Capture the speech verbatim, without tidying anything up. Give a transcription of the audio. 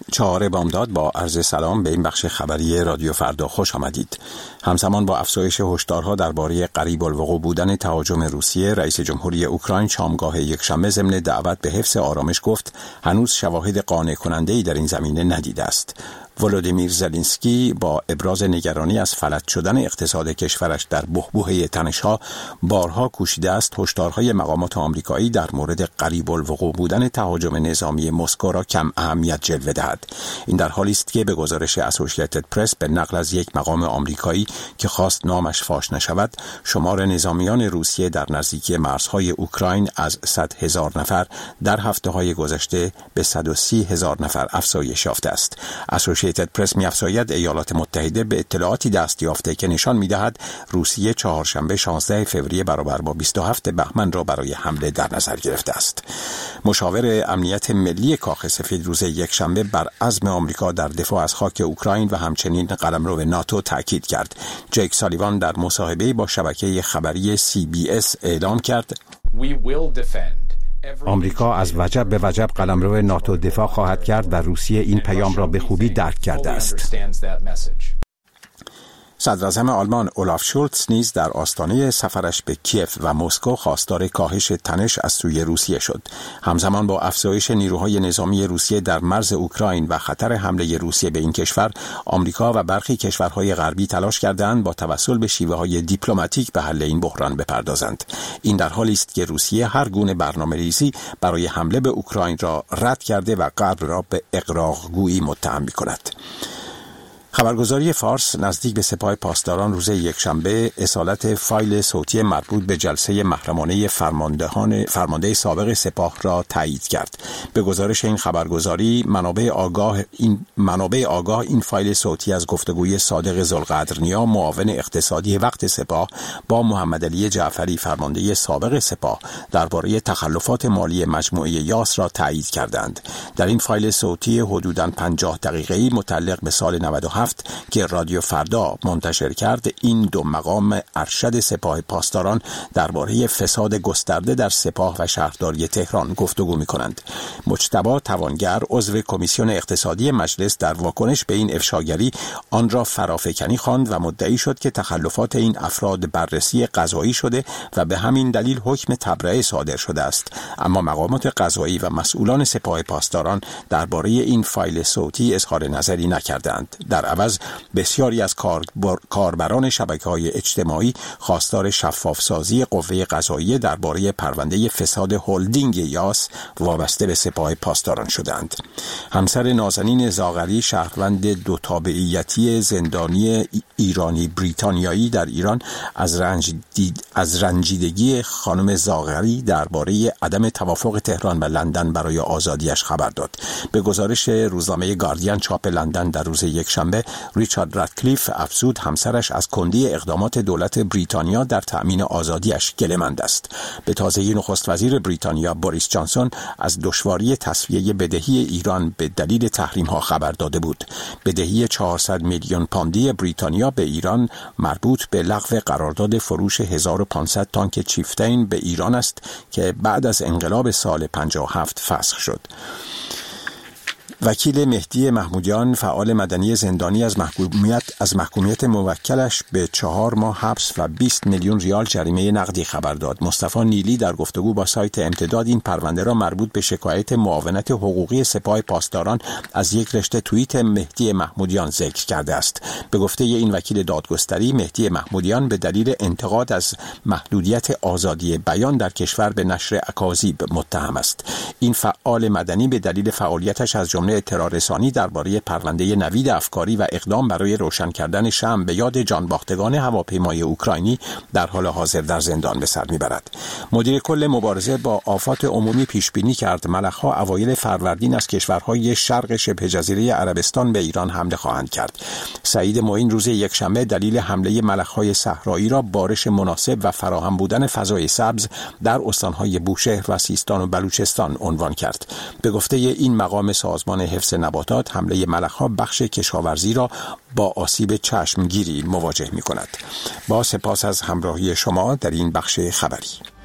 چهار بامداد با عرض سلام به این بخش خبری رادیو فردا خوش آمدید. همزمان با افزایش هشدارها درباره قریب الوقوع بودن تهاجم روسیه، رئیس جمهوری اوکراین شامگاه یکشنبه ضمن دعوت به حفظ آرامش گفت هنوز شواهد قانع کننده‌ای در این زمینه ندیده است. ولودیمیر زلنسکی با ابراز نگرانی از فلج شدن اقتصاد کشورش در بحبوحه تنش‌ها بارها کوشیده است هشدارهای مقامات آمریکایی در مورد قریب الوقوع بودن تهاجم نظامی مسکو را کم اهمیت جلوه دهد. این در حالی است که به گزارش اسوسییتد پرس به نقل از یک مقام آمریکایی که خواست نامش فاش نشود، شمار نظامیان روسیه در نزدیکی مرزهای اوکراین از صد هزار نفر در هفته‌های گذشته به صد و سی هزار نفر افزایش یافته است. اسوسییتد پرس می‌افزاید ایالات متحده به اطلاعاتی دست یافته که نشان می‌دهد روسیه چهارشنبه شانزده فوریه برابر با بیست و هفتم بهمن را برای حمله در نظر گرفته است. مشاور امنیت ملی کاخ سفید روز یکشنبه بر عزم آمریکا در دفاع از خاک اوکراین و همچنین قلمرو ناتو تاکید کرد. جیک سالیوان در مصاحبه‌ای با شبکه خبری سی بی اس اعلام کرد: آمریکا از وجب به وجب قلمرو ناتو دفاع خواهد کرد و روسیه این پیام را به خوبی درک کرده است. صدراعظم آلمان اولاف شولتز نیز در آستانه سفرش به کیف و مسکو خواستار کاهش تنش از سوی روسیه شد. همزمان با افزایش نیروهای نظامی روسیه در مرز اوکراین و خطر حمله روسیه به این کشور، آمریکا و برخی کشورهای غربی تلاش کردند با توسل به شیوه‌های دیپلماتیک به حل این بحران بپردازند. این در حالی است که روسیه هر گونه برنامه‌ریزی برای حمله به اوکراین را رد کرده و غرب را به اغراق‌گویی متهم می‌کند. خبرگزاری فارس نزدیک به سپاه پاسداران روز یکشنبه اصالت فایل صوتی مربوط به جلسه محرمانه فرماندهان فرمانده سابق سپاه را تایید کرد. به گزارش این خبرگزاری، منابع آگاه این منابع آگاه این فایل صوتی از گفتگوی صادق ذوالقدرنیا، معاون اقتصادی وقت سپاه، با محمد علی جعفری فرمانده سابق سپاه درباره تخلفات مالی مجموعه یاس را تایید کردند. در این فایل صوتی حدوداً پنجاه دقیقه‌ای متعلق به سال نود و هفت که رادیو فردا منتشر کرد، این دو مقام ارشد سپاه پاسداران درباره فساد گسترده در سپاه و شهرداری تهران گفتگو می‌کنند. مجتبی توانگر، عضو کمیسیون اقتصادی مجلس، در واکنش به این افشاگری آن را فرافکنی خواند و مدعی شد که تخلفات این افراد بررسی قضایی شده و به همین دلیل حکم تبرئه صادر شده است. اما مقامات قضایی و مسئولان سپاه پاسداران درباره این فایل صوتی اظهار نظری نکردند. در عوض بسیاری از کاربران شبکه‌های اجتماعی خواستار شفاف‌سازی قوه قضاییه درباره پرونده فساد هلدینگ یاس وابسته به سپاه پاسداران شدند. همسر نازنین زاغری، شهروند دو تابعیتی زندانی ایرانی بریتانیایی در ایران، از رنج دید از رنجیدگی خانم زاغری درباره عدم توافق تهران و لندن برای آزادیش خبر داد. به گزارش روزنامه گاردین چاپ لندن در روز یکشنبه، ریچارد رادکلیف افزود همسرش از کندی اقدامات دولت بریتانیا در تأمین آزادیش گله‌مند است. به تازگی نخست وزیر بریتانیا بوریس جانسون از دشواری تسویه بدهی ایران به دلیل تحریم‌ها خبر داده بود. بدهی چهارصد میلیون پوندی بریتانیا به ایران مربوط به لغو قرارداد فروش هزار و پانصد تانک چیفتین به ایران است که بعد از انقلاب سال پنجاه و هفت فسخ شد. وکیل مهدی محمودیان، فعال مدنی زندانی، از محکومیت از محکومیت موکلش به چهار ماه حبس و بیست میلیون ریال جریمه نقدی خبر داد. مصطفی نیلی در گفتگو با سایت امتداد این پرونده را مربوط به شکایت معاونت حقوقی سپاه پاسداران از یک رشته توییت مهدی محمودیان ذکر کرده است. به گفته این وکیل دادگستری، مهدی محمودیان به دلیل انتقاد از محدودیت آزادی بیان در کشور به نشر اکاذیب متهم است. این فعال مدنی به دلیل فعالیتش از جمله اطلاع رسانی درباره پرونده نوید افکاری و اقدام برای روشن کردن شمع به یاد جانباختگان هواپیمای اوکراینی در حال حاضر در زندان به سر میبرد. مدیر کل مبارزه با آفات عمومی پیش بینی کرد ملخ‌ها اوایل فروردین از کشورهای شرق شبه جزیره عربستان به ایران حمله خواهند کرد. سعید معین روز یکشنبه دلیل حمله ملخ‌های صحرایی را بارش مناسب و فراهم بودن فضای سبز در استانهای بوشهر و سیستان و بلوچستان عنوان کرد. به گفته این مقام سازمان حفظ نباتات، حمله ملخ‌ها بخش کشاورزی را با آسیب چشمگیری مواجه می‌کند. با سپاس از همراهی شما در این بخش خبری.